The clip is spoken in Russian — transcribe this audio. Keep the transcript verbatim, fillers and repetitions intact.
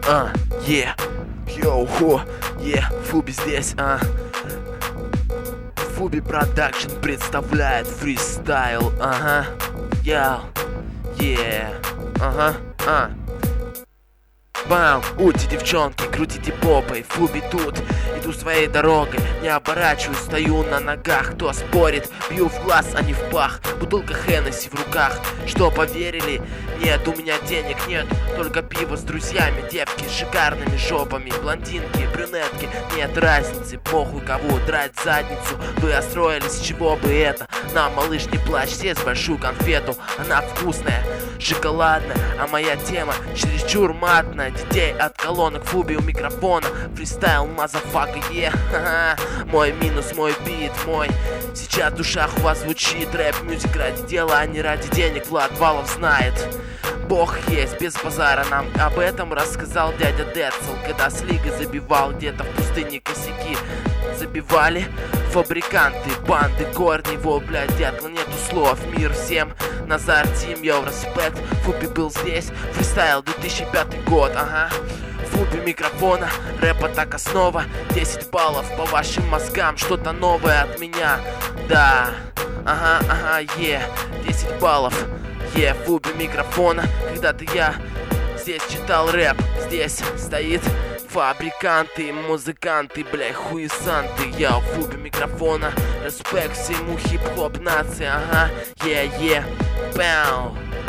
а, е, йоу, хо, е, Фуби здесь, а. Фуби Продакшн представляет фристайл, ага, яу, е, ага, а. Бам, ути, девчонки, крутите попой, Фуби тут, иду своей дорогой, не оборачиваюсь, стою на ногах. Кто спорит, бью в глаз, а не в пах. Бутылка Хеннесси в руках, что поверили? Нет, у меня денег нет, только пиво с друзьями. Девки с шикарными жопами, блондинки, брюнетки. Нет разницы, похуй кого драть задницу. Вы остроились, с чего бы это? На, малыш, не плачь, съесть большую конфету. Она вкусная, шоколадная, а моя тема чересчур матная. Детей от колонок, Фуби у микрофона. Фристайл, мазафака, е, ха-ха. Мой минус, мой бит, мой. Сейчас в душах у вас звучит рэп-мюзик ради дела, а не ради денег. Влад Валов знает, Бог есть, без базара. Нам об этом рассказал дядя Децл, когда с лигой забивал где-то в пустыне косяки. Забивали фабриканты, банды, корни, его, блядь, дятла, нету слов. Мир всем, Назар, Тим, йоу, респект. Фуби был здесь, фристайл, две тысячи пятый год, ага. Фуби микрофона, рэп-атака снова. Десять баллов по вашим мозгам, что-то новое от меня. Да, ага, ага, е, десять баллов. Е, Фуби микрофона, когда-то я здесь читал рэп. Здесь стоит фабриканты, музыканты, бля, хуесанты. Я у Фуби микрофона, респект всему хип-хоп нации, ага, е, е, пау.